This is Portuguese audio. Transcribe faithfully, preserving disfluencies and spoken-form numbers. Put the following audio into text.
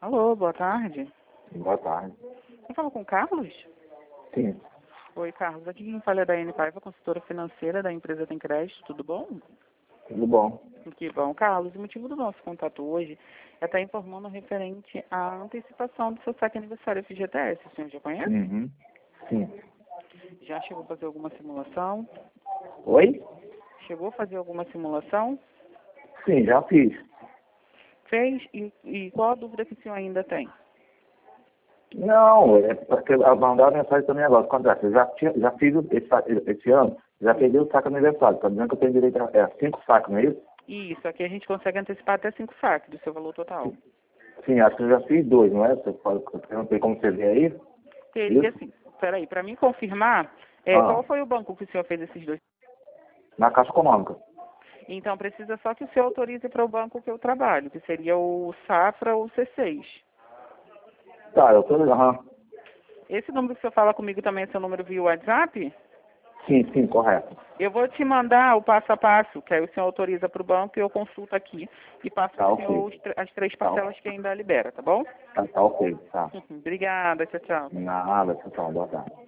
Alô, boa tarde. Boa tarde. Você fala com o Carlos? Sim, Oi, Carlos. Aqui quem fala é da N Paiva, consultora financeira da empresa Tem Crédito. Tudo bom? tudo bom. Que bom. Carlos, o motivo do nosso contato hoje é estar informando referente à antecipação do seu saque aniversário F G T S. O senhor já conhece? Uhum. Sim. Já chegou a fazer alguma simulação? Oi? Chegou a fazer alguma simulação? Sim, já fiz. Fez? E, e qual a dúvida que o senhor ainda tem? Não, é porque a mandar mensagem também agora. Acontece, eu já, tinha, já fiz esse, esse ano, já peguei o saco aniversário. Tá dizendo que eu tenho direito a é, cinco sacos, não é isso? Isso, aqui a gente consegue antecipar até cinco saques do seu valor total. Sim, acho que eu já fiz dois, não é? Você fala, eu não sei como você vê aí. Teria Isso? sim. Peraí, para mim confirmar, é, Ah, qual foi o banco que o senhor fez esses dois? na Caixa Econômica. Então precisa só que o senhor autorize para o banco que eu trabalho, que seria o Safra ou o C seis. Tá, eu tô... Aham. Esse número que o senhor fala comigo também é seu número via WhatsApp? Sim, sim, correto. Eu vou te mandar o passo a passo, que aí o senhor autoriza para o banco e eu consulto aqui e passo Tá para o ok. senhor os tr- as três Tá, parcelas que ainda libera, tá bom? tá, tá ok, tá. Obrigada, tchau, tchau. Nada, tchau, boa tarde.